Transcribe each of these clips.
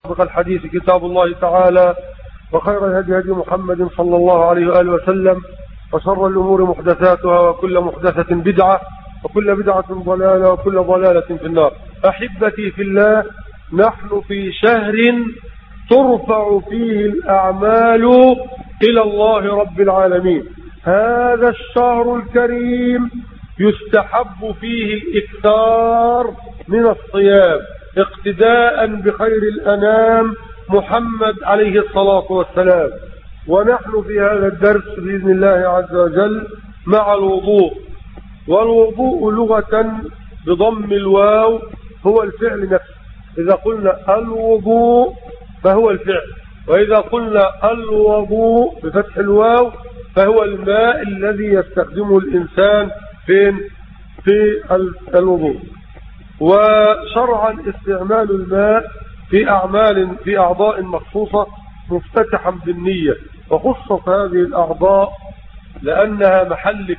أصدق الحديث كتاب الله تعالى، وخير الهدي هدي محمد صلى الله عليه وآله وسلم، وشر الأمور محدثاتها، وكل محدثة بدعة، وكل بدعة ضلالة، وكل ضلالة في النار. أحبتي في الله، نحن في شهر ترفع فيه الأعمال إلى الله رب العالمين. هذا الشهر الكريم يستحب فيه الإكثار من الصيام اقتداء بخير الأنام محمد عليه الصلاة والسلام. ونحن في هذا الدرس بإذن الله عز وجل مع الوضوء. والوضوء لغة بضم الواو هو الفعل نفسه. إذا قلنا الوضوء فهو الفعل، وإذا قلنا الوضوء بفتح الواو فهو الماء الذي يستخدمه الإنسان في الوضوء. وشرعا استعمال الماء في أعضاء مخصوصة مفتتحا بالنية، وخصت هذه الأعضاء لأنها محل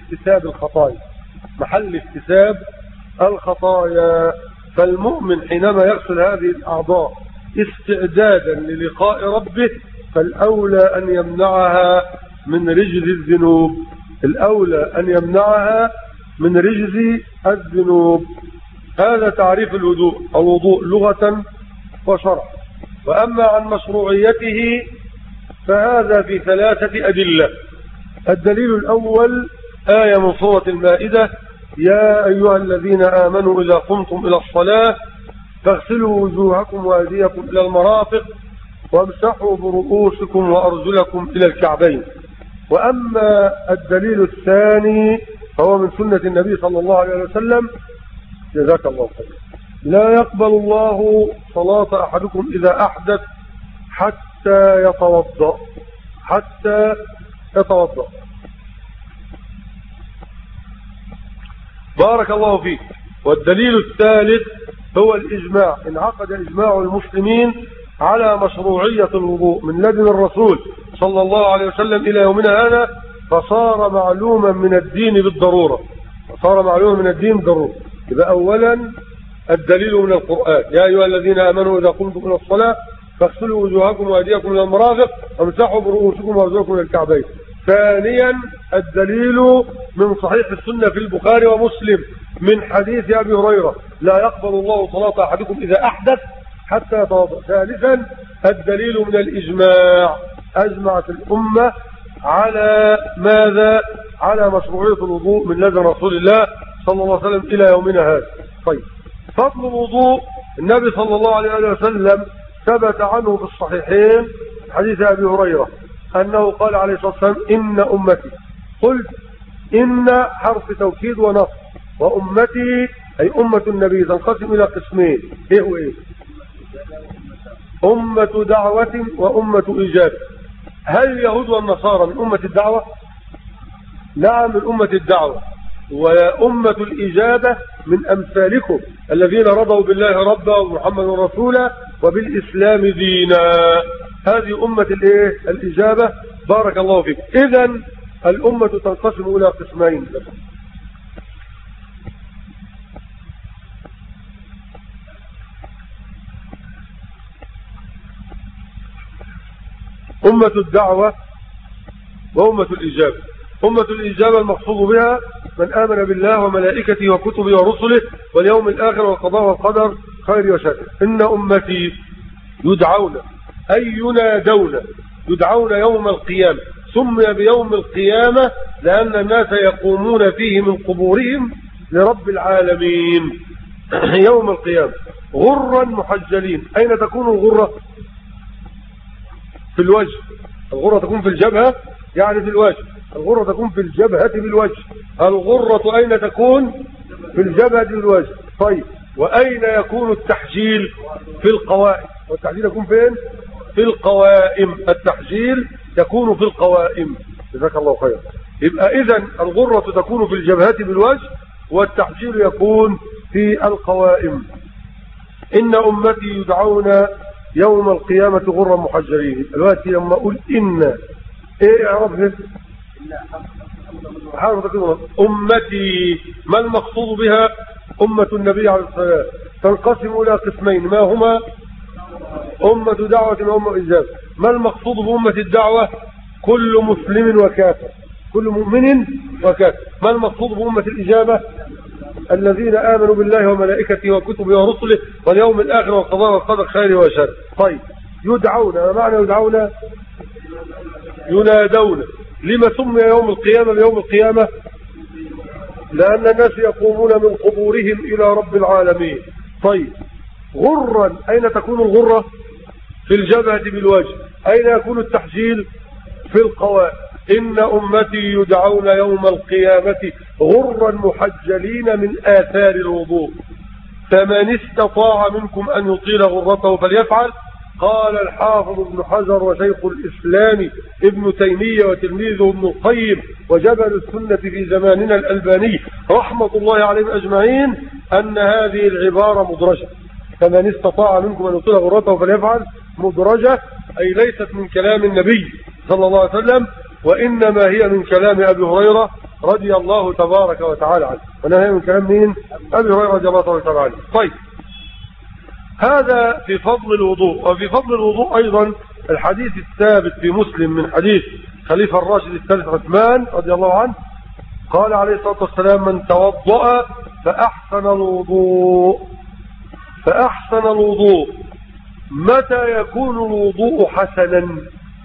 اكتساب الخطايا. فالمؤمن حينما يغسل هذه الأعضاء استعدادا للقاء ربه فالأولى أن يمنعها من رجز الذنوب. هذا تعريف الوضوء لغة وشرعا. وأما عن مشروعيته فهذا في 3 أدلة. الدليل الأول آية من سورة المائدة: يا أيها الذين آمنوا إذا قمتم إلى الصلاة فاغسلوا وجوهكم وأيديكم إلى المرافق وامسحوا برؤوسكم وأرجلكم إلى الكعبين. وأما الدليل الثاني فهو من سنة النبي صلى الله عليه وسلم: جزاك الله خير. لا يقبل الله صلاة أحدكم إذا أحدث حتى يتوضأ. بارك الله فيك. والدليل الثالث هو الإجماع. انعقد إجماع المسلمين على مشروعية الوضوء من لدن الرسول صلى الله عليه وسلم إلى يومنا هذا، فصار معلوما من الدين بالضرورة. إذا أولا الدليل من القرآن: يا أيها الذين آمنوا إذا قمتم إلى الصلاة فاغسلوا وجوهكم وأيديكم إلى المرافق وامسحوا برؤوسكم وأرجلكم إلى الكعبين. ثانيا الدليل من صحيح السنة في البخاري ومسلم من حديث أبي هريرة: لا يقبل الله صلاة أحدكم إذا أحدث حتى يتوضأ. ثالثا الدليل من الإجماع. أجمعت الأمة على ماذا؟ على مشروعية الوضوء من لدن رسول الله صلى الله عليه وسلم إلى يومنا هذا. طيب، فضل الوضوء. النبي صلى الله عليه وسلم ثبت عنه في الصحيحين حديث أبي هريرة أنه قال عليه الصلاة والسلام: إن أمتي. قلت إن حرف توكيد ونصب، وأمتي أي أمة النبي تنقسم إلى قسمين. إيه؟ أمة دعوة وأمة إجابة. هل اليهود والنصارى من أمة الدعوة؟ نعم، من أمة الدعوة. وأمة الإجابة من أمثالكم الذين رضوا بالله ربا ومحمد رسولا وبالإسلام دينا. هذه أمة الإجابة. بارك الله فيك. إذن الأمة تنقسم إلى قسمين: أمة الدعوة وأمة الإجابة. أمة الإجابة المقصود بها من آمن بالله وملائكته وكتبه ورسله واليوم الآخر والقضاء والقدر خير وشر. إن أمتي يدعون أي ينادون، يدعون يوم القيامة. سمي بيوم القيامة لأن الناس يقومون فيه من قبورهم لرب العالمين يوم القيامة غرا محجلين. أين تكون الغرة؟ في الوجه. الغرة تكون في الجبهة، يعني في الوجه. الغرة تكون في الجبهة بالوجه. الغرة أين تكون؟ في الجبهة بالوجه. طيب، وأين يكون التحجيل؟ في القوائم. والتحجيل يكون فين؟ في القوائم. التحجيل يكون في القوائم. جزاك الله خير. يبقى إذن الغرة تكون في الجبهة بالوجه، والتحجيل يكون في القوائم. إن أمتي يدعون يوم القيامة غرا محجلين. الوقت لما أقول إن إيه أعرفه؟ أمتي ما المقصود بها؟ أمة النبي عليه الصلاة والسلام تنقسم إلى قسمين. ما هما؟ أمة دعوة وأمة إجابة. ما المقصود بأمة الدعوة؟ كل مسلم وكافر، كل مؤمن وكافر. ما المقصود بأمة الإجابة؟ الذين آمنوا بالله وملائكته وكتبه ورسله واليوم الآخر والقضاء والقدر خير وشر. طيب يدعون، ما معنى يدعون؟ ينادون. لما سمي يوم القيامة بيوم القيامة؟ لأن الناس يقومون من قبورهم إلى رب العالمين. طيب غرا، أين تكون الغرة؟ في الجبهة بالوجه. أين يكون التحجيل؟ في القوائم. إن أمتي يدعون يوم القيامة غرا محجلين من آثار الوضوء، فمن استطاع منكم أن يطيل غرته فليفعل. قال الحافظ ابن حجر وشيخ الإسلام ابن تيمية وتلميذه ابن القيم وجبل السنة في زماننا الألباني رحمة الله عليهم أجمعين أن هذه العبارة مدرجة. فمن استطاع منكم أن يطيل غرته فليفعل مدرجة، أي ليست من كلام النبي صلى الله عليه وسلم، وإنما هي من كلام أبي هريرة رضي الله تبارك وتعالى عنه. وإنها هي من كلام مين؟ أبي هريرة رضي الله تبارك وتعالى عنه. طيب هذا في فضل الوضوء. وفي فضل الوضوء أيضا الحديث الثابت في مسلم من حديث خليفة الراشد الثالث عثمان رضي الله عنه قال عليه الصلاة والسلام: من توضأ فأحسن الوضوء متى يكون الوضوء حسنا؟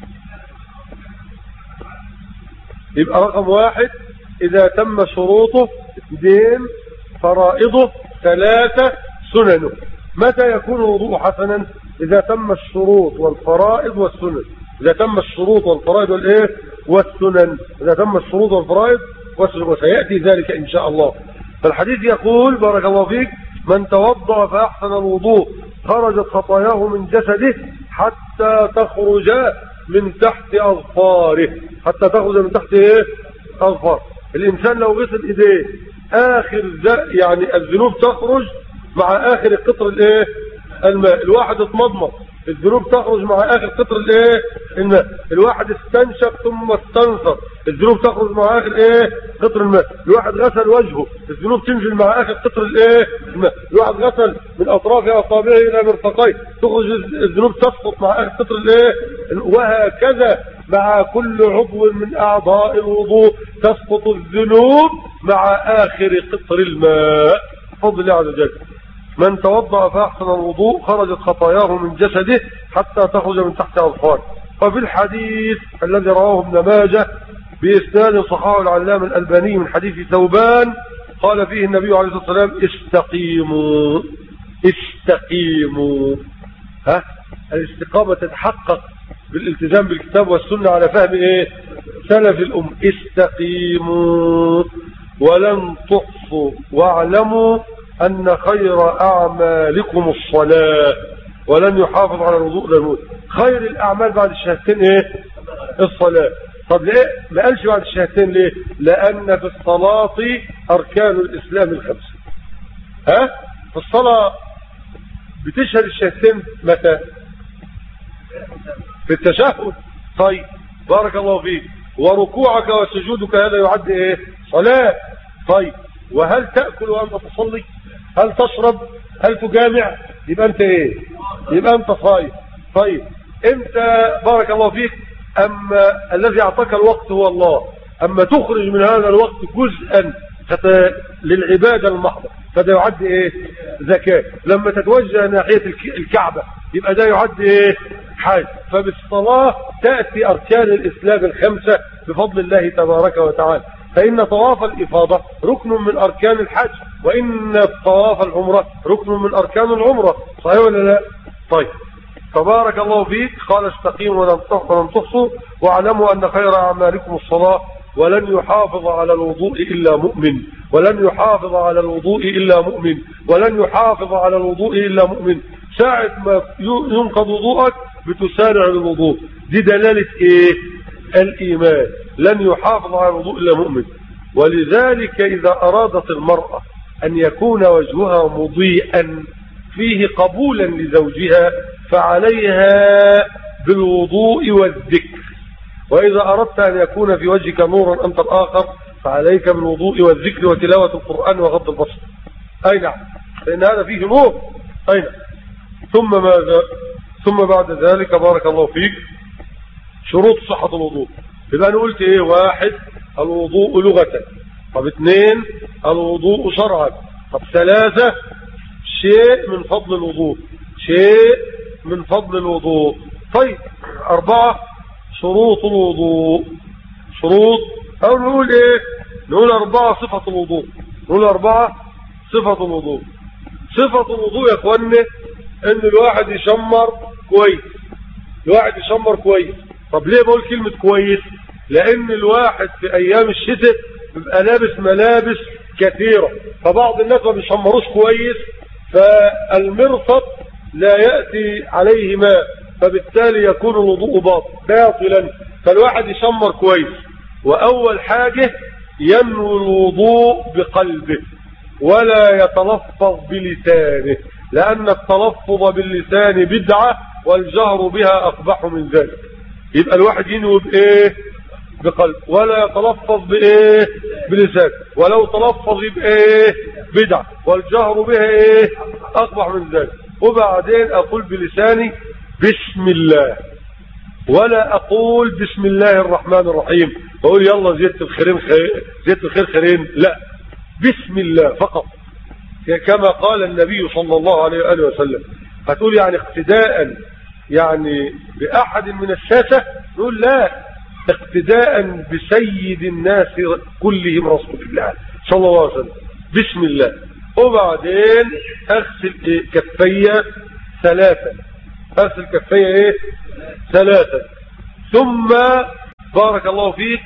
يبقى رقم واحد إذا تم شروطه، 2 فرائضه، 3 سننه. متى يكون الوضوء حسنا؟ إذا تم الشروط والفرائض والسنن. إذا تم الشروط والفرائض والإيه والسنن. إذا تم الشروط والفرائض والسنن، وسيأتي ذلك إن شاء الله. فالحديث يقول بارك الله فيك: من توضأ فأحسن الوضوء خرجت خطاياه من جسده حتى تخرج من تحت أظفاره. حتى تخرج من تحت إيه؟ أظفار. الإنسان لو غسل إيديه آخر يعني الذنوب تخرج مع آخر قطر الإيه؟ الماء. الواحد اتمضمض، الذنوب تخرج مع آخر قطر الإيه؟ الماء. الواحد استنشق ثم استنثر، الذنوب تخرج مع آخر إيه؟ قطر الماء. الواحد غسل وجهه، الذنوب تنزل مع آخر قطر الإيه؟ الماء. الواحد غسل من أطراف أصابعه إلى مرفقيه، تخرج الذنوب تسقط مع آخر قطر الإيه؟ وهكذا مع كل عضو من أعضاء الوضوء تسقط الذنوب مع آخر قطر الماء بفضل الله عز وجل. من توضأ فأحسن الوضوء خرجت خطاياه من جسده حتى تخرج من تحت أظفاره. وفي الحديث الذي رواه ابن ماجه بإسناد صححه العلامة الألباني من حديث ثوبان قال فيه النبي عليه الصلاة والسلام: استقيموا. الاستقامة تتحقق بالالتزام بالكتاب والسنة على فهم ايه؟ سلف الأم. استقيموا ولن تحصوا واعلموا أن خير أعمالكم الصلاة ولن يحافظ على الوضوء للموت. خير الأعمال بعد الشهادتين ايه؟ الصلاة. طب ليه ما قالش بعد الشهادتين؟ ليه؟ لأن في الصلاة أركان الإسلام الخمسة. في الصلاة بتشهد الشهادتين متى؟ في التشهد. طيب بارك الله فيك. وركوعك وسجودك هذا يعد ايه؟ صلاة. طيب وهل تأكل وأنت تصلي؟ هل تشرب؟ هل تجامع؟ يبقى أنت ايه؟ يبقى أنت صايم. طيب امتى بارك الله فيك؟ أما الذي أعطاك الوقت هو الله. أما تخرج من هذا الوقت جزءا للعبادة المحضة فده يعد ايه؟ زكاة. لما تتوجه ناحية الكعبة يبقى ده يعد ايه؟ حج. فبالصلاة تأتي أركان الإسلام الخمسة بفضل الله تبارك وتعالى. فإن طواف الإفاضة ركن من أركان الحج، وإن طواف العمرة ركن من أركان العمرة. صحيح ولا لا؟ طيب تبارك الله فيك. قال: استقيموا ولن تحصوا واعلموا أن خير أعمالكم الصلاة ولن يحافظ على الوضوء إلا مؤمن. ولن يحافظ على الوضوء إلا مؤمن. ولن يحافظ على الوضوء إلا مؤمن. ساعة ما ينقض وضوءك بتسارع للوضوء. دي دلالة ايه؟ الإيمان. لن يحافظ على الوضوء إلا مؤمن. ولذلك إذا أرادت المرأة أن يكون وجهها مضيئا فيه قبولا لزوجها فعليها بالوضوء والذكر. وإذا أردت أن يكون في وجهك نورا أنت الآخر فعليك بالوضوء والذكر وتلاوة القرآن وغض البصر. أي نعم، لأن هذا فيه نور. أي نعم. ثم ماذا؟ ثم بعد ذلك بارك الله فيك شروط صحة الوضوء. يبقى أنا قلت إيه؟ 1 الوضوء لغة. طب 2 الوضوء شرعا. طب 3 شيء من فضل الوضوء، شيء من فضل الوضوء. طيب 4 شروط الوضوء. شروط، أو نقول إيه؟ نقول 4 صفة الوضوء. نقول 4 صفة الوضوء. صفة الوضوء يا اخواني ان الواحد يشمر كويس. الواحد يشمر كويس. طب ليه بقول كلمة كويس؟ لان الواحد في ايام الشتاء بيبقى لابس ملابس كثيرة، فبعض الناس ما بيشمروش كويس، فالمرفق لا يأتي عليه ماء، فبالتالي يكون الوضوء باطلا. فالواحد يشمر كويس. واول حاجة ينوي الوضوء بقلبه ولا يتلفظ بلسانه، لأن التلفظ باللسان بدعة والجهر بها أقبح من ذلك. يبقى الواحد ينوي بإيه؟ بقلب، ولا يتلفظ بإيه؟ بلسان. ولو تلفظ بإيه؟ بدعة، والجهر بها إيه؟ أقبح من ذلك. وبعدين أقول بلساني بسم الله، ولا أقول بسم الله الرحمن الرحيم وأقول يلا زيادة الخير خيرين، لا، بسم الله فقط، كما قال النبي صلى الله عليه وآله وسلم. هتقول يعني اقتداء يعني بأحد من الساسة؟ نقول لا، اقتداء بسيد الناس كلهم رسول الله صلى الله عليه وسلم. بسم الله. وبعدين اغسل كفية 3. اغسل كفية 3. ثم بارك الله فيك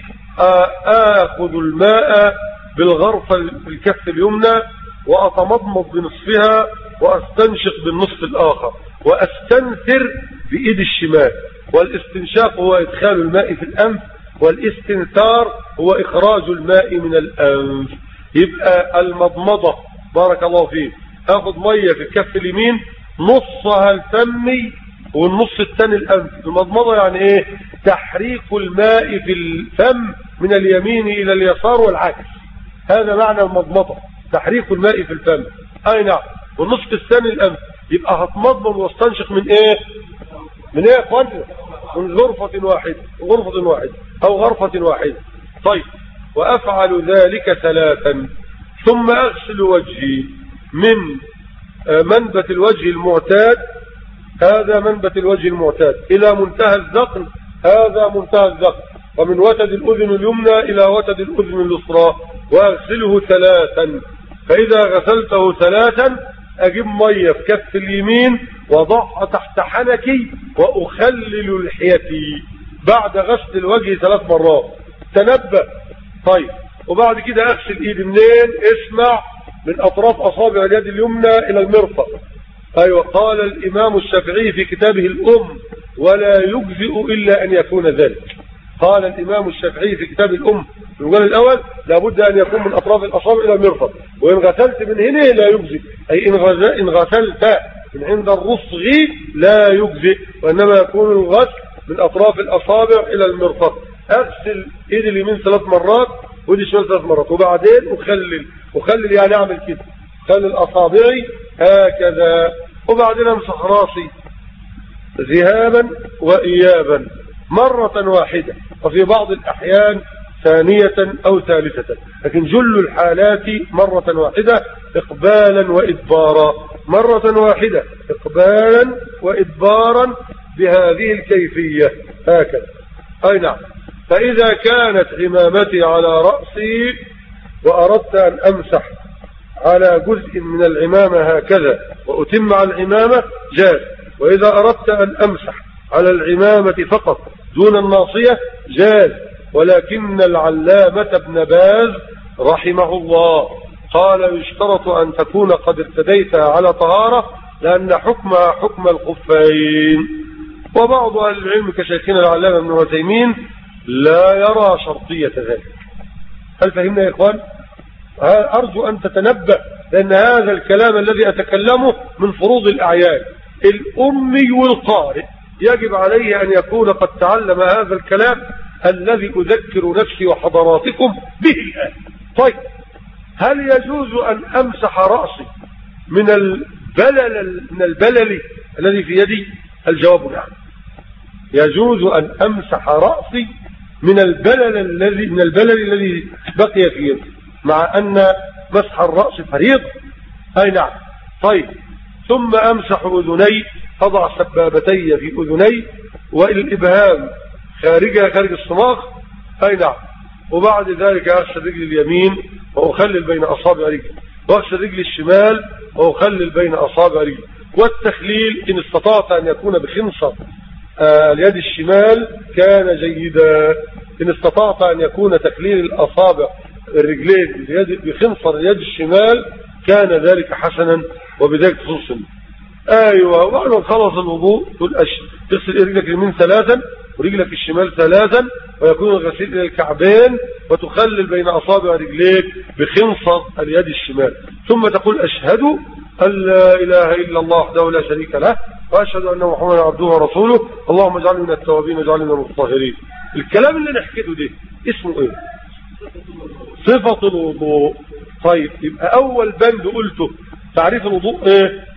آخذ الماء بالغرفة في الكف اليمنى وأتمضمض بنصفها وأستنشق بالنصف الآخر وأستنثر بإيد الشمال. والاستنشاق هو إدخال الماء في الأنف، والاستنثار هو إخراج الماء من الأنف. يبقى المضمضة بارك الله فيك أخذ مية في الكف اليمين نصها الفمي والنص الثاني الأنف. المضمضة يعني إيه؟ تحريك الماء في الفم من اليمين إلى اليسار والعكس. هذا معنى المضمضة، تحريك الماء في الفم. أي نعم. والنصف الثاني الأنف. يبقى هتمضمض واستنشق من إيه؟ من إيه يا أخوان؟ من غرفة واحدة، غرفة واحدة أو غرفة واحدة. طيب، وأفعل ذلك 3. ثم أغسل وجهي من منبت الوجه المعتاد، هذا منبت الوجه المعتاد، إلى منتهى الذقن، هذا منتهى الذقن، ومن وتد الأذن اليمنى إلى وتد الأذن اليسرى، وأغسله 3. فإذا غسلته 3 أجيب مية في كف اليمين وضعها تحت حنكي وأخلل لحيتي بعد غسل الوجه 3 مرات. تنبه. طيب، وبعد كده أغسل إيدي منين؟ اسمع، من أطراف أصابع اليد اليمنى إلى المرفق. أيوة، قال الإمام الشافعي في كتابه الأم: ولا يجزئ إلا أن يكون ذلك. قال الإمام الشافعي في كتاب الأم في المجلد الأول: لابد أن يكون من أطراف الأصابع إلى المرفق. وإن غسلت من هنا لا يجزئ، أي إن غسلت من عند الرصغ لا يجزئ، وإنما يكون الغسل من أطراف الأصابع إلى المرفق. أغسل إيدي اليمين 3 مرات وإيدي الشمال 3 مرات، وبعدين أخلل يعني أعمل كده، خلل أصابعي هكذا، وبعدين أمسح راسي ذهابا وإيابا مرة واحدة، وفي بعض الأحيان 2 أو 3، لكن جل الحالات مرة واحدة إقبالا وإدبارا، مرة واحدة إقبالا وإدبارا بهذه الكيفية هكذا. أي نعم. فإذا كانت عمامتي على رأسي وأردت أن أمسح على جزء من العمامة هكذا وأتم على العمامة جاز، وإذا أردت أن أمسح على العمامة فقط دون الناصية جاز. ولكن العلامة ابن باز رحمه الله قال: يشترط أن تكون قد ارتديتها على طهارة، لأن حكمها حكم الخفين. وبعض أهل العلم كشيخنا العلامة ابن عثيمين لا يرى شرطية ذلك. هل فهمنا يا إخوان؟ أرجو أن تتنبه، لأن هذا الكلام الذي أتكلمه من فروض الأعيان. الأمي والقارئ يجب عليه أن يكون قد تعلم هذا الكلام الذي أذكر نفسي وحضراتكم به الآن. طيب، هل يجوز أن أمسح رأسي من البلل الذي في يدي؟ الجواب نعم، يجوز أن أمسح رأسي من البلل الذي بقي فيه، مع أن مسح الرأس فريضة. أي نعم. طيب، ثم أمسح أذني، أضع سبابتي في أذني والإبهام خارج الصماغ. أي نعم. وبعد ذلك أغسل رجل اليمين وأخلل بين أصابع رجلي، وأغسل رجل الشمال وأخلل بين أصابع رجلي. والتخليل إن استطعت أن يكون بخنصر اليد الشمال كان جيدا، إن استطعت أن يكون تخليل الأصابع الرجلين بخنصر اليد الشمال كان ذلك حسنا، وبذلك خصوصا. أيوة. وبعد ما خلص الوضوء تغسل رجلك اليمين 3 ورجلك الشمال 3، ويكون الغسيل إلى الكعبين، وتخلل بين أصابع رجليك بخنصر اليد الشمال. ثم تقول أشهد أن لا إله إلا الله وحده لا شريك له، وأشهد أن محمدا عبده ورسوله، اللهم اجعلنا من التوابين واجعلنا من المطهرين. الكلام اللي نحكيه ده اسمه إيه؟ صفة الوضوء. طيب، يبقى أول بند قلته تعريف الوضوء إيه؟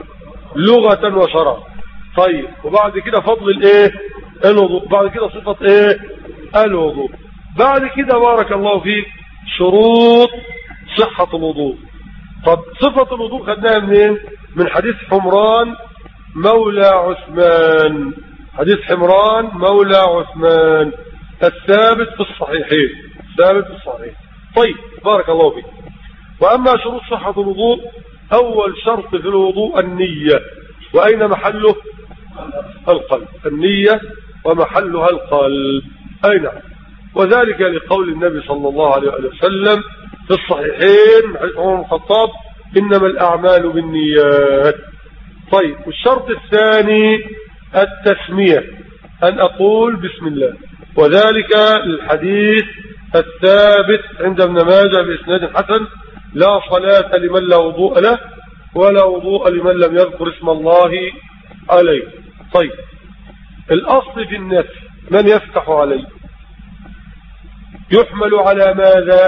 لغة وشرعا. طيب، وبعد كده فضل الإيه؟ الوضوء. بعد كده صفة إيه؟ الوضوء. بعد كده بارك الله فيك شروط صحة الوضوء. طب صفة الوضوء خدناها منين؟ من حديث حمران مولى عثمان، حديث حمران مولى عثمان الثابت في الصحيحين، ثابت في الصحيح. طيب، بارك الله فيك. وأما شروط صحة الوضوء، أول شرط في الوضوء النية، وأين محله؟ القلب. النية ومحلها القلب. أي نعم. وذلك لقول النبي صلى الله عليه وسلم في الصحيحين حديث عمر بن الخطاب إنما الأعمال بالنيات. طيب، والشرط الثاني التسمية، أن أقول بسم الله، وذلك الحديث الثابت عند ابن ماجه بإسناد حسن لا صلاة لمن لا وضوء له ولا وضوء لمن لم يذكر اسم الله عليه. طيب، الأصل في النفي من يفتح عليه يحمل على ماذا؟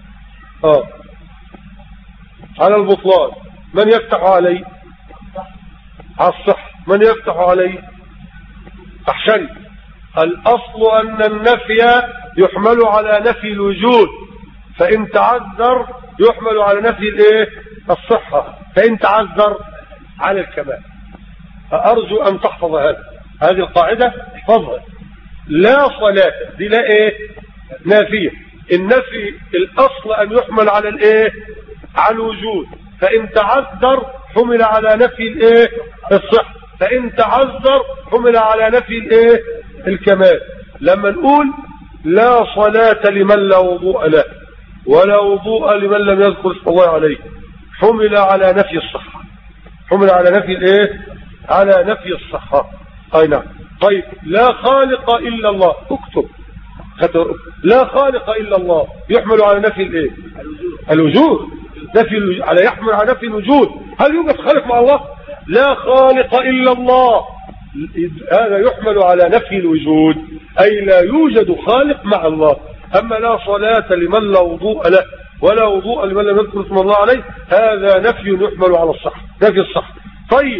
على البطلان. من يفتح عليه؟ على الصح. من يفتح عليه؟ أحسن. الأصل أن النفي يحمل على نفي الوجود، فإن تعذر يحمل على نفي الايه؟ الصحة، فإن تعذر على الكمال. أرجو أن تحفظ هذه القاعدة، احفظها. لا صلاة دي لا ايه؟ نافية. النفي الأصل أن يحمل على الايه؟ على الوجود، فإن تعذر حمل على نفي الايه؟ الصحة، فإن تعذر حمل على نفي الايه؟ الكمال. لما نقول لا صلاة لمن لا وضوء له ولا وضوء لمن لم يذكر اسم الله عليه، حمل على نفي الصحة، حمل على نفي الايه؟ على نفي الصحة. اي نعم. طيب، لا خالق الا الله، اكتب لا خالق الا الله يحمل على نفي الايه؟ الوجود. نفي على يحمل على نفي الوجود. هل يوجد خالق مع الله؟ لا خالق الا الله، هذا يحمل على نفي الوجود، اي لا يوجد خالق مع الله. اما لا صلاة لمن لا وضوء له ولا وضوء لمن لم يذكر اسم الله عليه، هذا نفي يحمل على الصحة، نفي الصحة. طيب،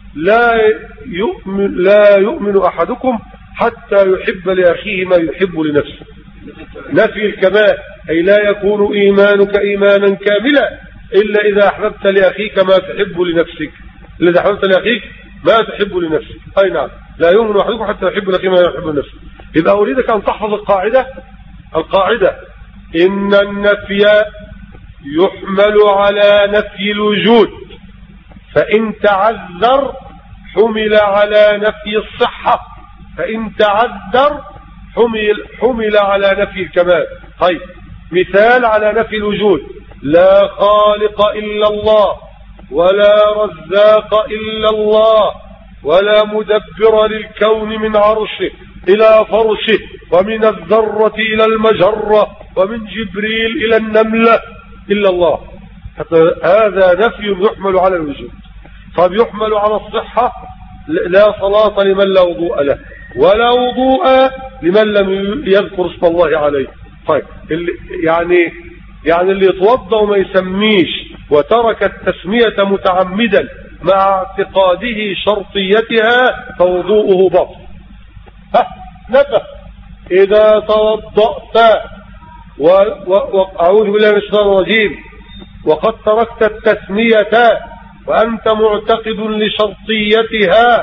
لا يؤمن أحدكم حتى يحب لأخيه ما يحب لنفسه، نفي الكمال، أي لا يكون إيمانك إيمانا كاملا إلا إذا أحببت لأخيك ما تحب لنفسك، إذا أحببت لأخيك ما تحب لنفسك. أي نعم. لا يؤمن أحدكم حتى يحب لأخيه ما يحب لنفسه. إذا أريدك أن تحفظ القاعدة إن النفي يحمل على نفي الوجود، فإن تعذر حمل على نفي الصحة، فإن تعذر حمل على نفي الكمال. طيب، مثال على نفي الوجود: لا خالق إلا الله ولا رزاق إلا الله ولا مدبر للكون من عرشه إلى فرشه ومن الذرة إلى المجرة ومن جبريل إلى النملة إلا الله. هذا نفي يحمل على الوجود. طب يحمل على الصحة: لا صلاة لمن لا وضوء له ولا وضوء لمن لم يذكر اسم الله عليه. طيب، يعني اللي يتوضا وما يسميش وترك التسمية متعمدا مع اعتقاده شرطيتها فوضوءه باطل. نبه: إذا توضأت وأعوذ بالله من الشيطان الرجيم وقد تركت التسمية وأنت معتقد لشرطيتها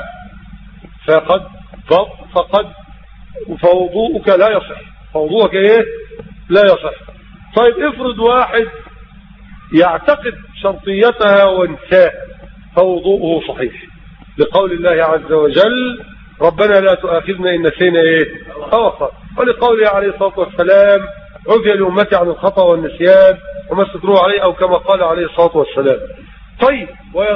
فقد فوضوءك لا يصح. فوضوءك إيه؟ لا يصح. طيب افرض واحد يعتقد شرطيتها وانساء فوضوءه صحيح، لقول الله عز وجل: ربنا لا تؤاخذنا إن نسينا إيه أو أخطأنا، ولقوله عليه الصلاة والسلام: عفي لأمتي عن الخطأ والنسيان وما استكرهوا عليه، أو كما قال عليه الصلاة والسلام. طيب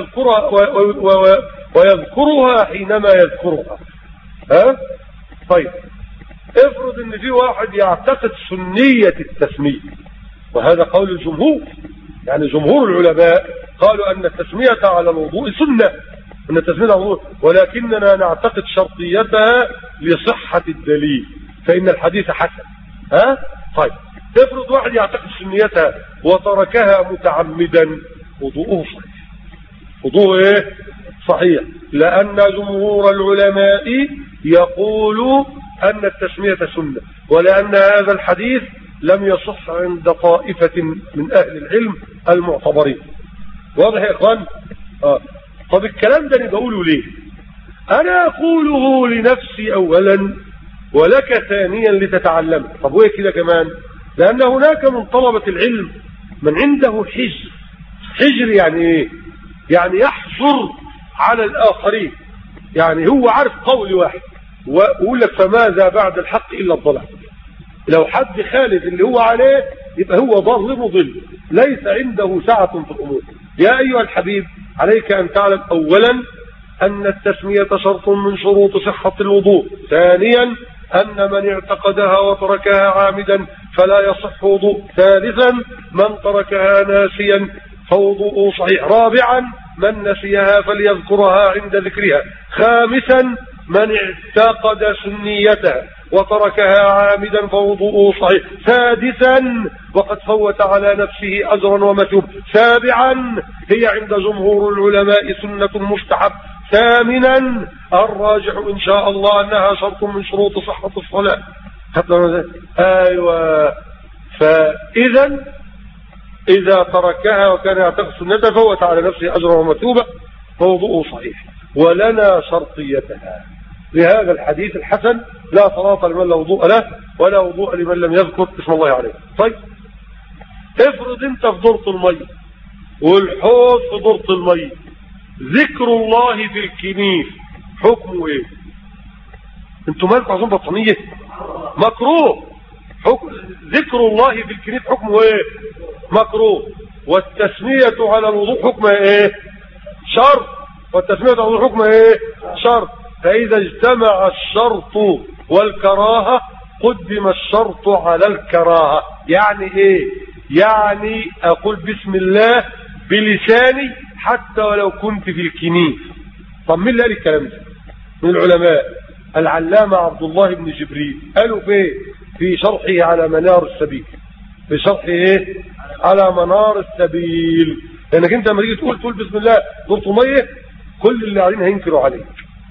ويذكرها حينما يذكرها. طيب افرض ان في واحد يعتقد سنية التسمية، وهذا قول الجمهور، يعني جمهور العلماء قالوا أن التسمية على الوضوء سنة، أن التسمية على الوضوء، ولكننا نعتقد شرطيتها لصحة الدليل، فإن الحديث حسن. طيب افرض واحد يعتقد سنيتها وتركها متعمدا، وضوءه صحيح. وضوءه ايه؟ صحيح، لأن جمهور العلماء يقول أن التسمية سنة، ولأن هذا الحديث لم يصح عند طائفة من أهل العلم المعتبرين. واضح يا إخوان؟ طب الكلام ده أنا بقوله ليه؟ أنا أقوله لنفسي أولا ولك ثانيا لتتعلم. طب وإيه كده كمان؟ لأن هناك من طلبة العلم من عنده حجر. حجر يعني إيه؟ يعني يحجر على الآخرين، يعني هو عارف قول واحد ويقول لك: فماذا بعد الحق إلا الضلال. لو حد خالف اللي هو عليه يبقى هو ضال مضل، ليس عنده سعة في الأمور. يا أيها الحبيب، عليك أن تعلم أولا أن التسمية شرط من شروط صحة الوضوء. ثانيا أن من اعتقدها وتركها عامدا فلا يصح وضوء. ثالثا من تركها ناسيا فوضوءه صحيح. رابعا من نسيها فليذكرها عند ذكرها. خامسا من اعتقد سنيتها وتركها عامدا فوضوءه صحيح. سادسا وقد فوت على نفسه أجرا ومثوب. سابعا هي عند جمهور العلماء سنة مستحب. ثامنا الراجح إن شاء الله أنها شرط من شروط صحة الصلاة. أيوة. إذا تركها وكان يعتقد سنتها فوت على نفسه أجرا ومثوبة فوضوءه صحيح. ولنا شرطيتها لهذا الحديث الحسن: لا صلاة لمن لا وضوء له ولا وضوء لمن لم يذكر اسم الله عليه. طيب افرض انت في دورة المية والحوض في دورة المية، ذكر الله في الكنيف حكمه ايه؟ انتوا مالكم عايزين بطانية؟ مكروه. ذكر الله في الكنيف حكمه ايه؟ مكروه. والتسمية على الوضوء حكمها ايه؟ شرط. والتسمية على الوضوء حكمها ايه؟ شرط. فإذا اجتمع الشرط والكراهة قدم الشرط على الكراهة. يعني ايه؟ يعني اقول بسم الله بلساني حتى ولو كنت في الكنيف. طب مين اللي قال الكلام ده من العلماء؟ العلامة عبد الله بن جبريل. قالوا في شرحه على منار السبيل. في شرحه ايه؟ على منار السبيل. لانك انت لما تيجي تقول بسم الله دورة ميه، كل اللي قاعدين هينكروا عليه.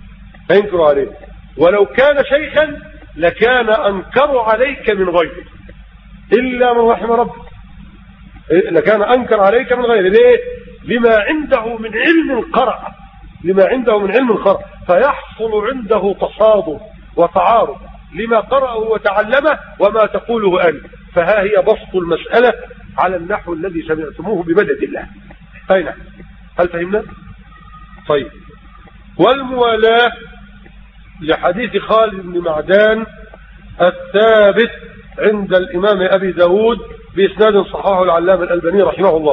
ولو كان شيخا لكان انكر عليك من غيره، الا من رحم ربك. لكان انكر عليك من غيره. ليه؟ لما عنده من علم قرأ. فيحصل عنده تصادم وتعارض لما قرأه وتعلمه وما تقوله أنت. فها هي بسط المسألة على النحو الذي سمعتموه بمدد الله. أي نعم. هل فهمنا؟ طيب. والموالاة لحديث خالد بن معدان الثابت عند الإمام أبي داود بإسناد صححه العلامة الألباني رحمه الله.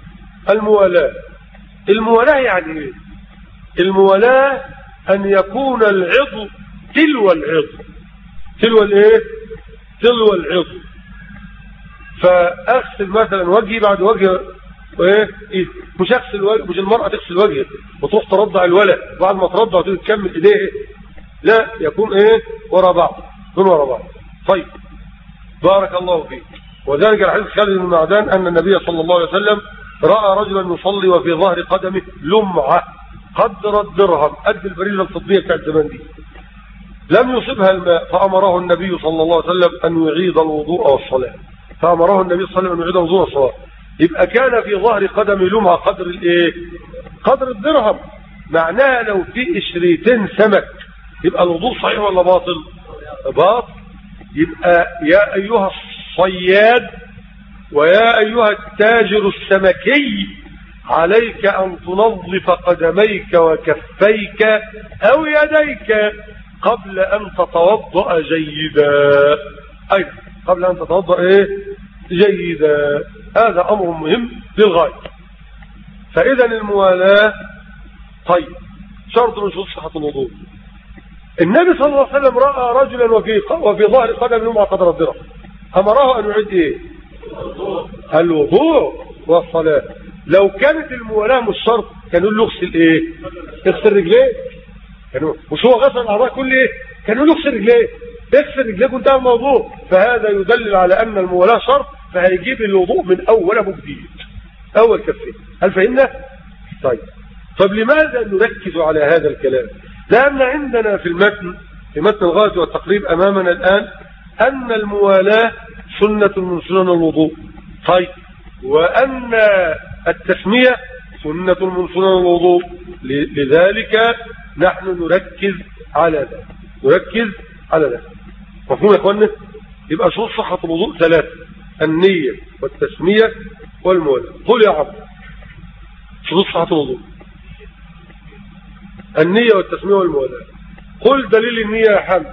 الموالاة يعني ايه؟ الموالاة أن يكون العضو تلو العضو. تلو العضو. فأغسل مثلا وجهي بعد وجه إيه؟ مش أغسل وجه، مش المرأة تغسل وجهها وتروح ترضع الولد بعد ما ترضع تكمل إيديه. لا، يكون إيه؟ ورا بعض. طيب بارك الله فيك. وذلك الحديث خالد بن معدان أن النبي صلى الله عليه وسلم رأى رجلا يصلي وفي ظهر قدمه لمعة. قدر الدرهم قد البريزة الفضية بتاعت زمان دي، لم يصبها الماء، فأمره النبي صلى الله عليه وسلم أن يعيد الوضوء والصلاة. فأمره النبي صلى الله عليه وسلم أن يعيد الوضوء والصلاة. يبقى كان في ظهر قدم لمعة قدر الايه؟ قدر الدرهم. معناها لو في 20 سمك يبقى الوضوء صحيح ولا باطل؟ باطل. يبقى يا أيها الصياد ويا أيها التاجر السمكي عليك أن تنظف قدميك وكفيك أو يديك قبل أن تتوضأ جيدا. أيضا قبل أن تتوضأ إيه؟ جيدا. هذا أمر مهم للغاية. فإذا الموالاة طيب شرط من شروط صحة الوضوء. النبي صلى الله عليه وسلم رأى رجلا وفي ظهر قدم لمعة قدر الدرهم، أمره أن يعيد إيه؟ الوضوء والصلاة. لو كانت الموالاة مش شرط كانوا له اغسل إيه؟ اغسل رجليه. مش هو غسل الأعضاء كل إيه؟ كانوا له اغسل رجليه. اغسل رجليه وانتهى الموضوع. فهذا يدلل على أن الموالاة شرط، فهيجيب الوضوء من أول أبو جديد، أول كفين. هل فهمنا؟ طيب لماذا نركز على هذا الكلام؟ لأن عندنا في متن الغاية والتقريب أمامنا الآن أن الموالاة سنة من سنن الوضوء. طيب وأن التسمية سنة من سنن الوضوء. لذلك نحن نركز على ذلك. مفهوم يا اخوانا؟ يبقى شروط صحة الوضوء 3: النية والتسمية والموالاة. قل يا عبد شروط صحة الوضوء: النية والتسمية والموالاة. قل دليل النية يا حمد.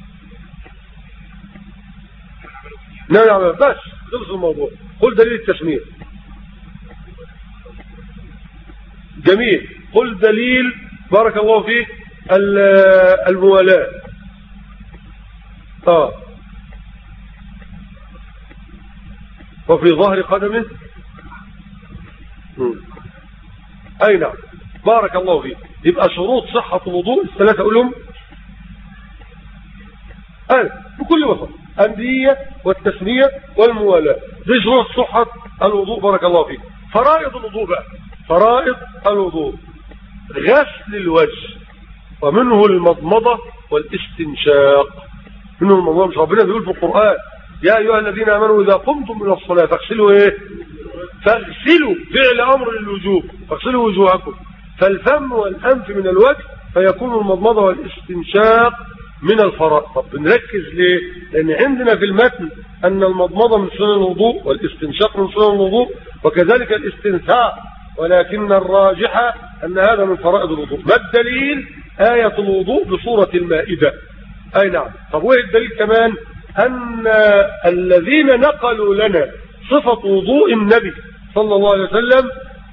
نعم بس خلص الموضوع. قل دليل التسمية. جميل. قل دليل بارك الله فيك الموالاة. وفي ظهر قدمه. أي نعم بارك الله فيك. يبقى شروط صحة الوضوء الثلاثة أقولهم بكل بساطة: النية والتسمية والموالاة. دي شروط صحة الوضوء بارك الله فيك. فرائض الوضوء بقى. فرائض الوضوء: غسل الوجه، ومنه المضمضة والاستنشاق. منه المضمضة. مش ربنا بيقول في القرآن: يا أيها الذين آمنوا إذا قمتم من الصلاة فاغسلوا إيه؟ فاغسلوا فعل أمر للوجوب. فاغسلوا وجوهكم. فالفم والأنف من الوجه، فيكون المضمضة والاستنشاق من الفرائض. طب بنركز ليه؟ لأن عندنا في المتن أن المضمضة من سنن الوضوء والاستنشاق من سنن الوضوء وكذلك الاستنثار، ولكن الراجحة أن هذا من فرائض الوضوء. ما الدليل؟ آية الوضوء بسورة المائدة. أي نعم. طب وإيه الدليل كمان؟ أن الذين نقلوا لنا صفة وضوء النبي صلى الله عليه وسلم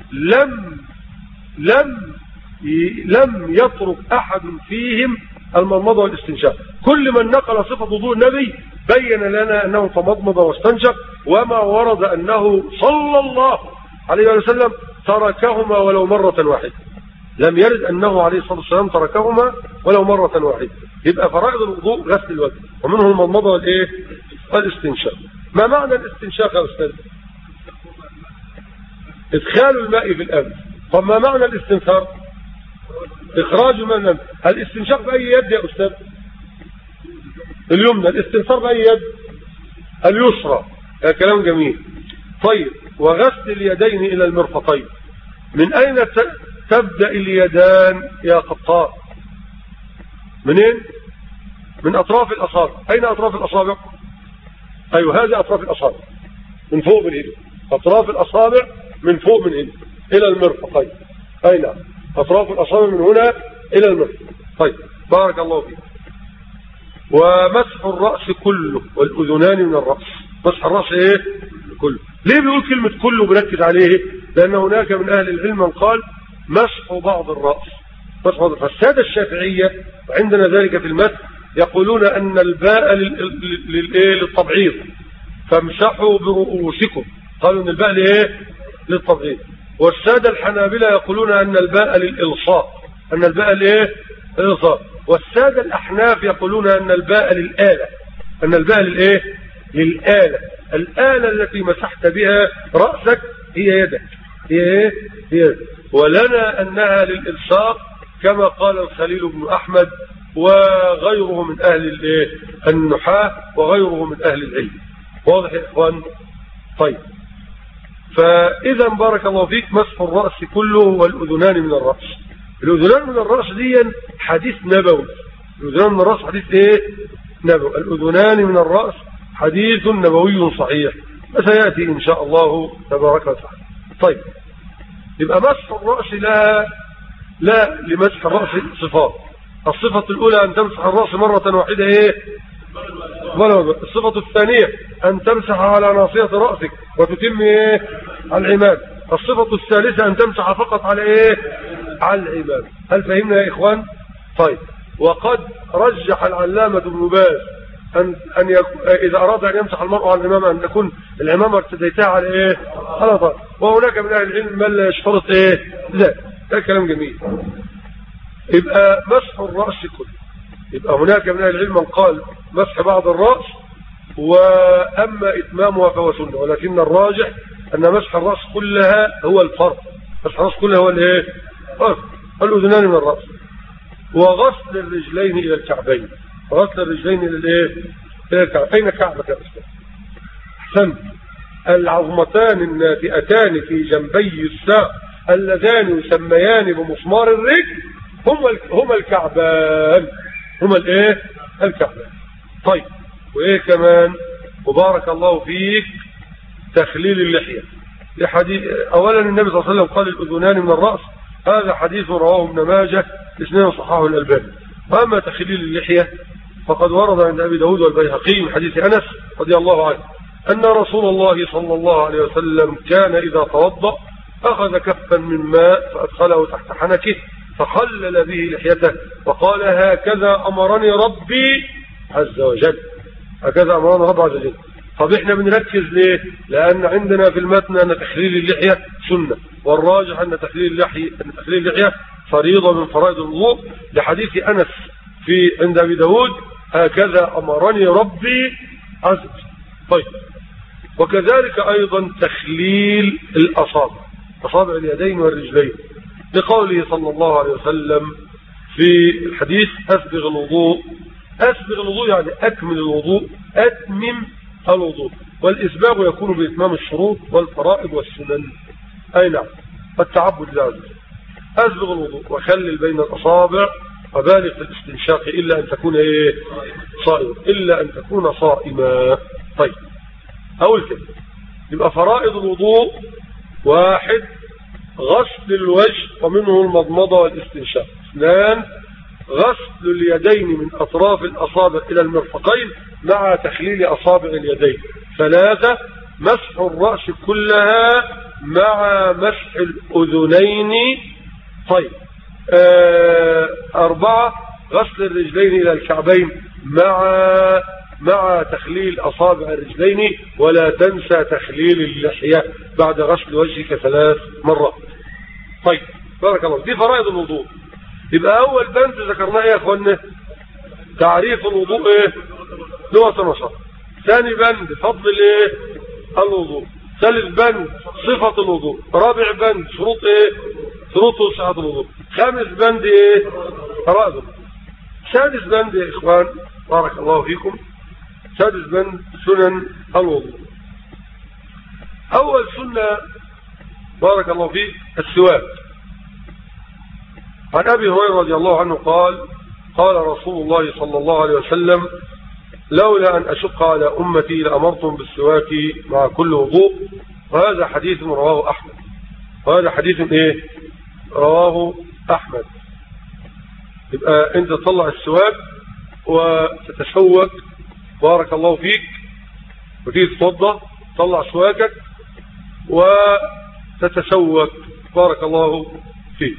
لم يترك أحد فيهم المضمضة والاستنشاق. كل من نقل صفة وضوء النبي بين لنا أنه تمضمض واستنشق، وما ورد أنه صلى الله عليه وسلم تركهما ولو مرة واحدة. لم يرد أنه عليه الصلاة والسلام تركهما ولو مرة واحدة. يبقى فرائض الوضوء غسل الوجه، ومنه المضمضة والايه؟ والاستنشاق. ما معنى الاستنشاق يا أستاذ؟ إدخال الماء في الأنف. طب ما معنى الاستنثار؟ إخراج الماء من الأنف. الاستنشاق بأي يد يا أستاذ؟ اليمنى. الاستنثار بأي يد؟ اليسرى. كلام جميل. طيب وغسل اليدين إلى المرفقين. من أين تبدأ اليدان يا قطار؟ منين؟ من أطراف الأصابع. أين أطراف الأصابع؟ أيوة هذه أطراف الأصابع من فوق من هنا. أطراف الأصابع من فوق من هنا إلى المرفقين. أي نعم أطراف الأصابع من هنا إلى المرفق. طيب بارك الله فيك. ومسح الرأس كله والأذنان من الرأس. مسح الرأس إيه؟ كله. ليه بيقول كلمة كله بنركز عليه؟ لأن هناك من أهل العلم من قال مسح بعض الرأس. مسح بعض الرأس. السادة الشافعية وعندنا ذلك في المسح يقولون أن الباء للتبعيض، فامسحوا برؤوسكم. قالوا أن الباء لإيه؟ للتبعيض. والسادة الحنابلة يقولون أن الباء للإلصاق. أن الباء لإيه؟ للإلصاق. والسادة الأحناف يقولون أن الباء للآلة. أن الباء للإيه؟ للآلة. الآلة التي مسحت بها رأسك هي يدك. هي ايه؟ هي ولنا انها للالصاق كما قال الخليل بن احمد وغيره من اهل النحاة وغيره من اهل العلم. واضح يا اخوان؟ طيب، فاذا بارك الله فيك مسح الراس كله والاذنان من الراس. الاذنان من الراس دي حديث نبوي. الاذنان من الراس حديث ايه؟ نبوي. الاذنان من الراس حديث نبوي صحيح، وسياتي ان شاء الله تبارك وتعالى. طيب، يبقى مسح الراس لا لمسح الراس صفات. الصفه الاولى ان تمسح الراس مره واحده ايه؟ الصفه الثانيه ان تمسح على ناصيه راسك وتتم ايه؟ العمام. الصفه الثالثه ان تمسح فقط على ايه؟ على العمام. هل فهمنا يا اخوان؟ طيب، وقد رجح العلامه ابن باز أن إذا أراد أن يمسح المرء على الإمامة أن تكون الإمامة ارتديتها على إيه؟ على طرف. وهناك من أهل العلم من لا يشترط إيه؟ لا، ده كلام جميل. يبقى مسح الرأس كله. يبقى هناك من أهل العلم من قال مسح بعض الرأس، وأما إتمامها فهو سنة، ولكن الراجح أن مسح الرأس كلها هو الفرض. مسح الرأس كلها هو الإيه؟ الأذنان من الرأس. وغسل الرجلين إلى الكعبين. غسل الرجلين الى الايه؟ الى الكعبين. اين كعبك يا استاذ؟ احسنت. العظمتان الناتئتان في جنبي الساق اللذان يسميان بمسمار الرجل هما الكعبان. هما الايه؟ الكعبان. طيب، وايه كمان؟ وبارك الله فيك تخليل اللحيه. اولا النبي صلى الله عليه وسلم قال الاذنان من الراس، هذا حديث رواه ابن ماجه، اثنين صححه الالباني. واما تخليل اللحيه فقد ورد عند أبي داود والبيهقي من حديث أنس رضي الله عنه أن رسول الله صلى الله عليه وسلم كان إذا توضأ أخذ كفا من ماء فأدخله تحت حنكه فخلل به لحيته وقال هكذا أمرني ربي عز وجل. هكذا أمرنا ربي عز وجل. طب إحنا بنركز ليه؟ لأن عندنا في المتن أن تخليل اللحية سنة، والراجح أن تخليل اللحية فريضة من فرائض الوضوء لحديث أنس عند أبي داود هكذا أمرني ربي عز وجل. طيب، وكذلك أيضا تخليل الأصابع، أصابع اليدين والرجلين، لقوله صلى الله عليه وسلم في الحديث أسبغ الوضوء. أسبغ الوضوء يعني أكمل الوضوء، أتمم الوضوء. والإسباغ يكون بإتمام الشروط والفرائض والسنن. أي نعم، التعبد لله عز وجل. أسبغ الوضوء وخلل بين الأصابع وبالغ في الاستنشاق إلا أن تكون إيه؟ صائما. إلا أن تكون صائما. طيب، أول كده يبقى فرائض الوضوء: واحد، غسل الوجه ومنه المضمضة والاستنشاق. اثنان، غسل اليدين من أطراف الأصابع إلى المرفقين مع تخليل أصابع اليدين. ثلاثة، مسح الرأس كلها مع مسح الأذنين. طيب، أربعة، غسل الرجلين إلى الكعبين مع تخليل أصابع الرجلين، ولا تنسى تخليل اللحية بعد غسل وجهك 3 مرات. طيب، بارك الله. دي فرائض الوضوء. يبقى أول بند ذكرناه يا أخوانا تعريف الوضوء إيه؟ لغة ونشاط. ثاني بند فضل إيه؟ الوضوء. ثالث بند صفة الوضوء. رابع بند شروط إيه؟ شروط صحة الوضوء. خامس بند ايه؟ فرائض. سادس بند يا اخوان بارك الله فيكم، سادس بند سنن الوضوء. اول سنة بارك الله فيك السواك. عن ابي هريرة رضي الله عنه قال قال رسول الله صلى الله عليه وسلم لولا ان اشق على امتي لامرتم بالسواك مع كل وضوء. وهذا حديث رواه احمد. وهذا حديث ايه؟ رواه أحمد. يبقى أنت تطلع السواك وتتسوك بارك الله فيك، وتيجي تتوضا تطلع سواكك وتتسوك بارك الله فيك.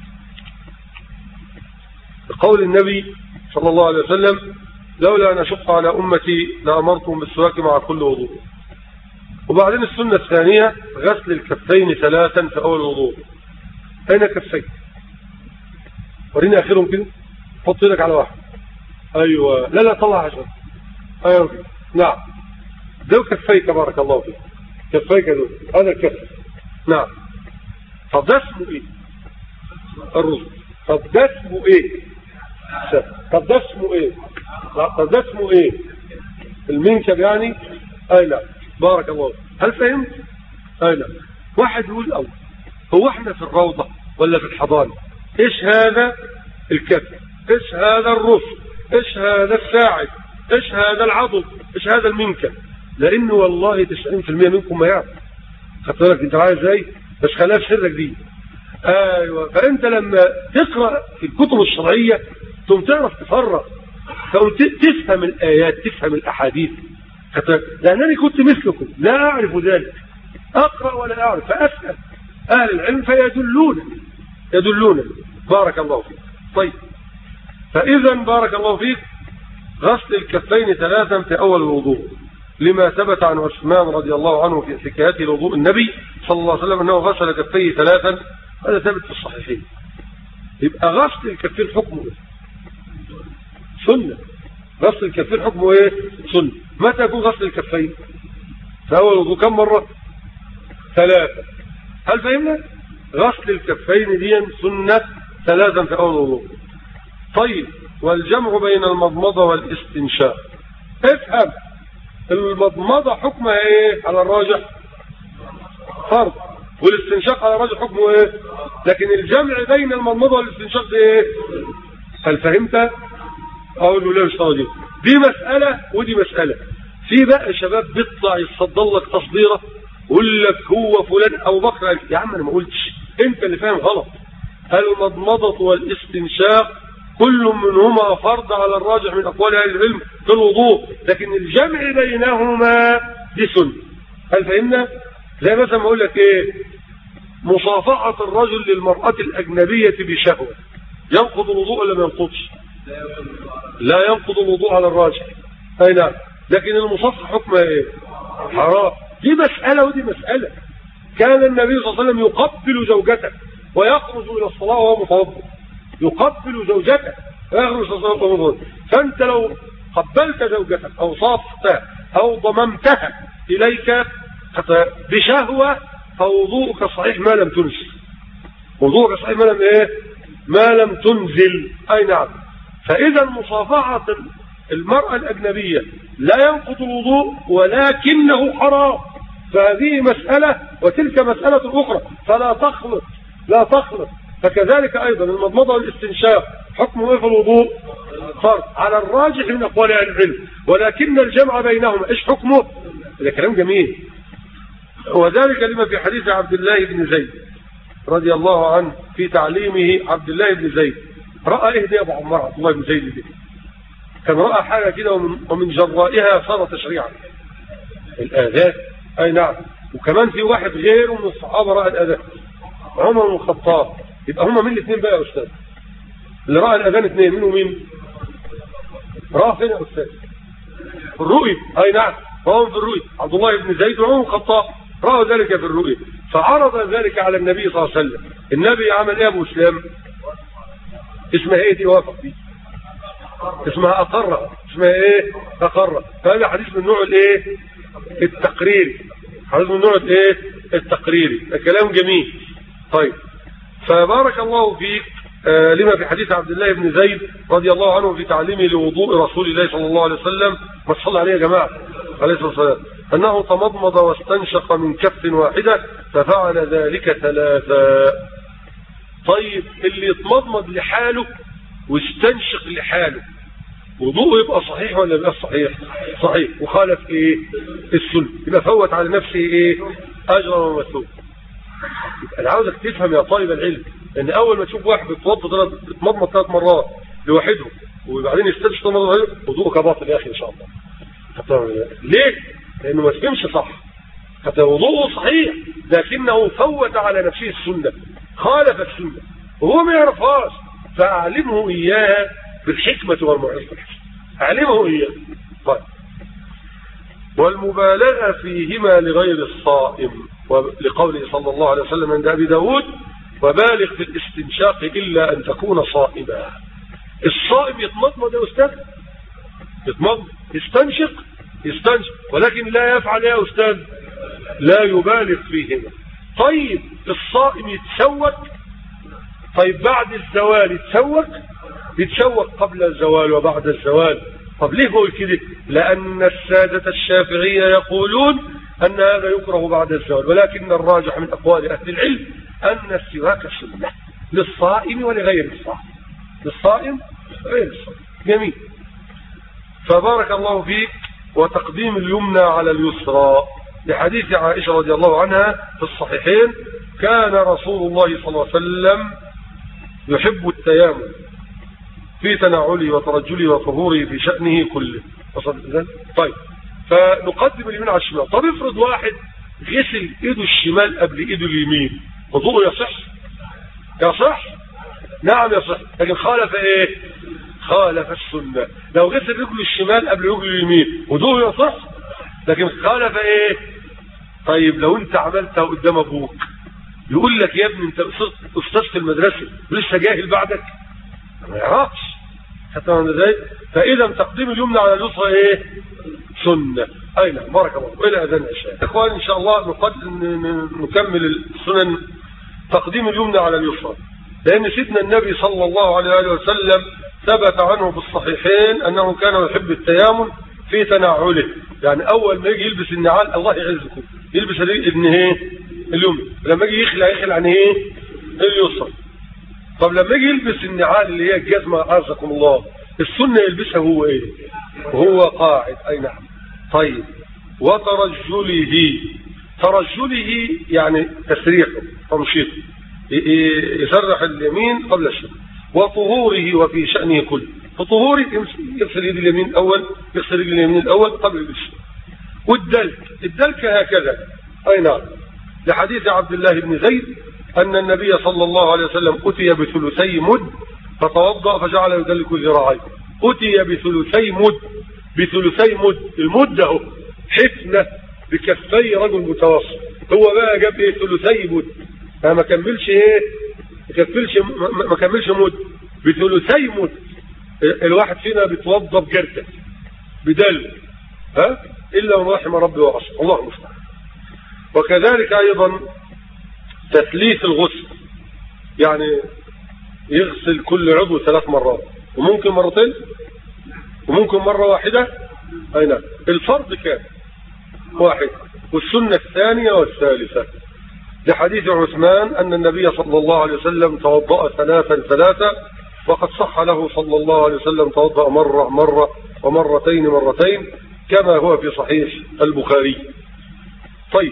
قول النبي صلى الله عليه وسلم لولا أن أشق على أمتي لأمرتم بالسواك مع كل وضوء. وبعدين السنة الثانية غسل الكفين 3 في أول الوضوء. أين كفيك؟ وريني آخرهم كده. حط يدك على واحد. أيوة. لا طلع عشان. أيوة. نعم. دول كفيك بارك الله فيك. كفيك دول. هذا الكف. نعم. طب ده اسمه ايه؟ الرز. طب ده اسمه ايه؟ طب ده اسمه ايه؟ طب ده اسمه ايه؟ المنكب يعني. اي لا، بارك الله. هل فهمت؟ اي لا. واحد يقول اول، هو احنا في الروضة ولا في الحضانة؟ ايش هذا الكف؟ ايش هذا الرفق؟ ايش هذا الساعد؟ ايش هذا العضد؟ ايش هذا المنكب؟ لانه والله 90% منكم ما يعرف. خدت بالك انت عايز ازاي؟ بس خلاها في سرك دي. ايوه. فانت لما تقرا في الكتب الشرعيه ثم تعرف تفرق، ثم تفهم الايات، تفهم الاحاديث. لانني كنت مثلكم لا اعرف ذلك، اقرا ولا اعرف، فاسال اهل العلم يدلونني. بارك الله فيك. طيب، فاذا بارك الله فيك غسل الكفين 3 في اول الوضوء، لما ثبت عن عثمان رضي الله عنه في حكايته لوضوء النبي صلى الله عليه وسلم انه غسل كفيه 3. هذا ثابت في الصحيحين. يبقى غسل الكفين حكمه ايه؟ سنه. غسل الكفين حكمه ايه؟ سنه. متى يكون غسل الكفين؟ في اول الوضوء. كم مره؟ 3. هل فهمنا؟ غسل الكفين دي سنه 3 في اول الوضوء. طيب، والجمع بين المضمضه والاستنشاق. افهم، المضمضه حكمها ايه على الراجح؟ فرض. والاستنشاق على الراجح حكمه ايه؟ لكن الجمع بين المضمضه والاستنشاق ايه؟ هل فهمت؟ اقول له لا مش راضي. دي مساله ودي مساله. في بقى شباب بيطلع يتصدر لك تصديره يقول لك هو فلان ابو بكر. يا عم انا ما قلتش، انت اللي فاهم غلط. المضمضه والاستنشاق كل منهما فرض على الراجح من اقوال اهل العلم في الوضوء، لكن الجمع بينهما دي سنه. هل فهمنا؟ زي مثلا ما اقول لك ايه، مصافحه الرجل للمراه الاجنبيه بشهوه ينقض الوضوء ولا ما ينقضش؟ لا ينقض الوضوء على الراجح. اي نعم. لكن المصافحه حكمها ايه؟ حرام. دي مساله ودي مساله. كان النبي صلى الله عليه وسلم يقبل زوجته ويخرج الى الصلاه وهو متوضئ. يقبل زوجته ويخرج الى الصلاه وهو متوضئ. فانت لو قبلت زوجتك او صافحتها او ضممتها اليك بشهوه فوضوءك صحيح ما لم تنزل. وضوءك صحيح ما لم ايه؟ ما لم تنزل. اي نعم. فاذا مصافحه المراه الاجنبيه لا ينقض الوضوء ولكنه حرام. فهذه مساله وتلك مساله اخرى، فلا تخلط، لا تخلط. فكذلك ايضا المضمضه والاستنشاق حكمه ايه في الوضوء؟ فرض على الراجح من اقوال اهل العلم، ولكن الجمع بينهما ايش حكمه؟ ده كلام جميل. وذلك لما في حديث عبد الله بن زيد رضي الله عنه في تعليمه. عبد الله بن زيد راى ايه دي ابو عمار؟ عبد الله بن زيد دي كان راى حاجه كده ومن جرائها صار تشريعا الاذان. اي نعم. وكمان في واحد غيره من الصحابه راى الاذان، عمر بن الخطاب. يبقى هم مين الاثنين بقى يا استاذ اللي راى الاذان؟ اثنين. مين ومين؟ راى فين يا استاذ؟ في الرؤيا. اي نعم. فهم في الرؤيا عبد الله بن زيد وعمر بن الخطاب راوا ذلك في الرؤيا، فعرض ذلك على النبي صلى الله عليه وسلم. النبي عمل ايه يا ابو اسلام؟ اسمها ايه دي؟ وافق فيه. اسمها اقر. اسمها ايه؟ اقر. فهذا حديث من نوع الايه؟ التقريري. حديث من نوع الايه؟ التقريري. كلام جميل. طيب، فبارك الله فيك. لما في حديث عبد الله بن زيد رضي الله عنه في تعليمه لوضوء رسول الله صلى الله عليه وسلم، ما تصلى عليه يا جماعه عليه الصلاه والسلام، انه تمضمض واستنشق من كف واحده ففعل ذلك 3. طيب، اللي يتمضمض لحاله واستنشق لحاله وضوءه يبقى صحيح ولا يبقى صحيح؟ صحيح. وخالف ايه؟ السنه. يبقى فوت على نفسه ايه؟ اجرا ومثوبا. يبقى انا عاوزك تفهم يا طالب العلم ان اول ما تشوف واحد بيتمضمض 3 مرات لوحده وبعدين يستنشق مره وضوءك باطل يا اخي ان شاء الله. ليه؟ لانه ما تفهمش صح. حتى وضوءه صحيح لكنه فوت على نفسه السنه، خالف السنه وهو ما يعرفهاش، فاعلمه اياها بالحكمه والموعظه الحسنه. اعلمه اياها. طيب، والمبالغه فيهما لغير الصائم، ولقوله صلى الله عليه وسلم عند ابي داود: وبالغ في الاستنشاق الا ان تكون صائما. الصائم يتمضمض يا استاذ، يتمضمض، يستنشق، ولكن لا يفعل يا استاذ، لا يبالغ فيهما. طيب الصائم يتسوك؟ طيب بعد الزوال يتسوك قبل الزوال وبعد الزوال. طب ليه بقول كده؟ لأن السادة الشافعية يقولون أن هذا يكره بعد الزوال، ولكن الراجح من أقوال أهل العلم أن السواك سنة للصائم ولغير الصائم، للصائم غير الصائم. جميل. فبارك الله فيك. وتقديم اليمنى على اليسرى لحديث عائشة رضي الله عنها في الصحيحين: كان رسول الله صلى الله عليه وسلم يحب التيامن في تناوله وترجله وطهوره في شأنه كله. طيب، فنقدم اليمين على الشمال. طب افرض واحد غسل ايده الشمال قبل ايده اليمين، وضوءه يصح؟ يصح؟ نعم يصح، لكن خالف ايه؟ خالف السنة. لو غسل رجله الشمال قبل رجله اليمين وضوءه يصح، لكن خالف ايه؟ طيب لو انت عملتها قدام ابوك يقول لك يا ابني انت استاذ في المدرسة ولسه جاهل بعدك؟ ما يعرفش. حتى ازاي؟ فاذا تقديم اليمنى على اليسرى ايه؟ سنة. اي نعم، بارك الله. والى اذان العشاء. اخوان ان شاء الله نكمل السنن. تقديم اليمنى على اليسرى، لان سيدنا النبي صلى الله عليه وسلم ثبت عنه في الصحيحين انه كان يحب التيامن في تناعله. يعني اول ما يجي يلبس النعال، الله يعزكم، يلبس اليمنى. لما يجي يخلع عن ايه؟ اليسرى. طب لما يجي يلبس النعال اللي هي الجزمه، عزكم الله، السنه يلبسها هو ايه؟ وهو قاعد. اي نعم. طيب، وترجله، ترجله يعني تسريحه، تمشيطه، يسرح اليمين قبل الشمال. وطهوره وفي شأنه كله. فطهوره يغسل يد اليمين الأول، يغسل رجل اليمين الأول قبل الشمال. والدلك هكذا. أي نعم، لحديث عبد الله بن زيد أن النبي صلى الله عليه وسلم أتي بثلثي مد فتوضأ فجعل يدلك ذراعيه. أتي بثلثي مد، المد اهو حفنة بكفي رجل متوسط. هو بقى جاب ايه؟ ثلثي مد. ما كملش ايه؟ ما كملش مد، بثلثي مد. الواحد فينا بيتوضا بجردة بدل، الا من رحم ربي وعصى، الله المستعان. وكذلك ايضا تثليث الغسل، يعني يغسل كل عضو 3 مرات، وممكن مرتين، وممكن مرة واحدة. اي نعم. الفرض كام؟ 1، والسنة 2 والثالثة. لحديث عثمان أن النبي صلى الله عليه وسلم توضأ 3، وقد صح له صلى الله عليه وسلم توضأ مرة ومرتين كما هو في صحيح البخاري. طيب،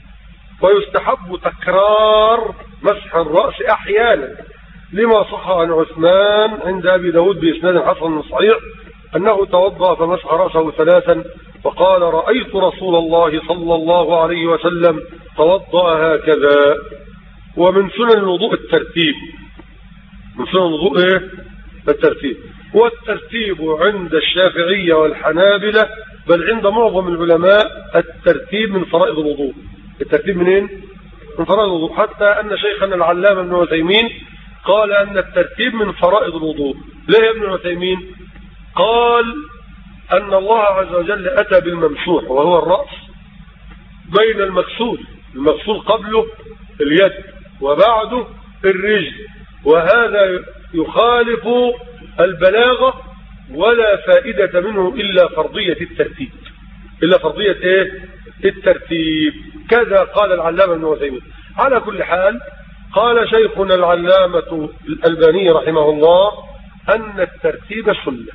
ويستحب تكرار مسح الرأس أحيانا، لما صح عن عثمان عند أبي داود بإسناد حسن صحيح أنه توضأ فمسح رأسه 3 وقال: رأيت رسول الله صلى الله عليه وسلم توضأ هكذا. ومن سنن الوضوء الترتيب. من سنن الوضوء ايه؟ الترتيب. والترتيب عند الشافعية والحنابلة، بل عند معظم العلماء، الترتيب من فرائض الوضوء. الترتيب منين؟ من فرائض الوضوء. حتى أن شيخنا العلامة ابن عثيمين قال أن الترتيب من فرائض الوضوء. ليه يا ابن عثيمين؟ قال أن الله عز وجل أتى بالممسوح وهو الرأس بين المغسول قبله اليد وبعده الرجل، وهذا يخالف البلاغة ولا فائدة منه إلا فرضية الترتيب. ايه؟ الترتيب. كذا قال العلامة ابن عثيمين. على كل حال، قال شيخنا العلامة الألباني رحمه الله أن الترتيب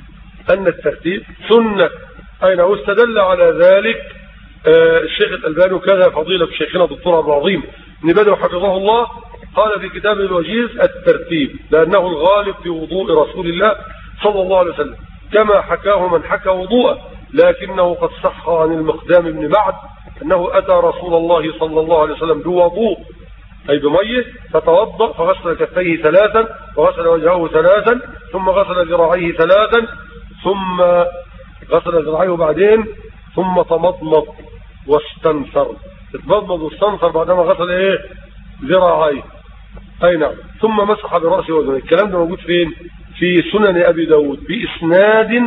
سنة. أين واستدل على ذلك الشيخ الألباني وكذا فضيلة شيخنا الدكتور عبد العظيم بن بدوي حفظه الله، قال في كتابه الوجيز: الترتيب لأنه الغالب في وضوء رسول الله صلى الله عليه وسلم، كما حكاه من حكى وضوءه، لكنه قد صح عن المقدام بن معد أنه أتى رسول الله صلى الله عليه وسلم بوضوء، أي بميه، فتوضأ فغسل كفيه 3 وغسل وجهه 3 ثم غسل ذراعيه 3 ثم غسل ذراعيه بعدين ثم تمضمض واستنثر. تمضمض واستنثر بعدما غسل ايه؟ ذراعيه. اي نعم. ثم مسح برأسه وذنيه. الكلام ده موجود فين؟ في سنن ابي داود بإسناد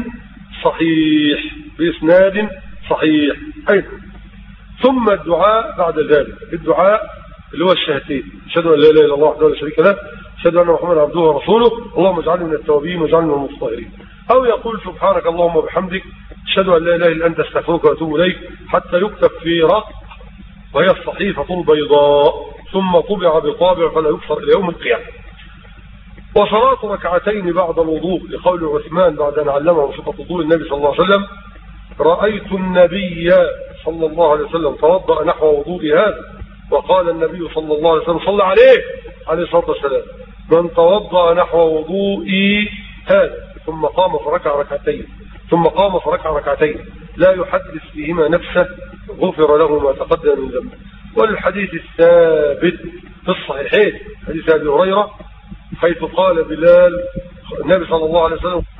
صحيح. اي. ثم الدعاء بعد ذلك. الدعاء اللي هو الشهادتين، أشهد أن لا إله إلا الله وحده لا شريك له، أشهد أن محمدا عبده ورسوله، اللهم اجعلني من التوابين واجعلني من المتطهرين. أو يقول سبحانك اللهم وبحمدك أشهد أن لا إله إلا أنت أستغفرك وأتوب إليك، حتى يكتب في رق وهي الصحيفة البيضاء ثم طبع بطابع فلا يكسر إلى يوم القيامة. وصلاة ركعتين بعد الوضوء لقول عثمان بعد أن علمه صفة وضوء النبي صلى الله عليه وسلم: رأيت النبي صلى الله عليه وسلم توضأ نحو وضوء هذا، وقال النبي صلى الله عليه وسلم صلى عليه الصلاة والسلام: من توضأ نحو وضوئي هذا ثم قام فركع ركعتين لا يحدث فيهما نفسه غفر له ما تقدم من ذنبه. والحديث الثابت في الصحيحين حديث أبي هريرة حيث قال بلال النبي صلى الله عليه وسلم: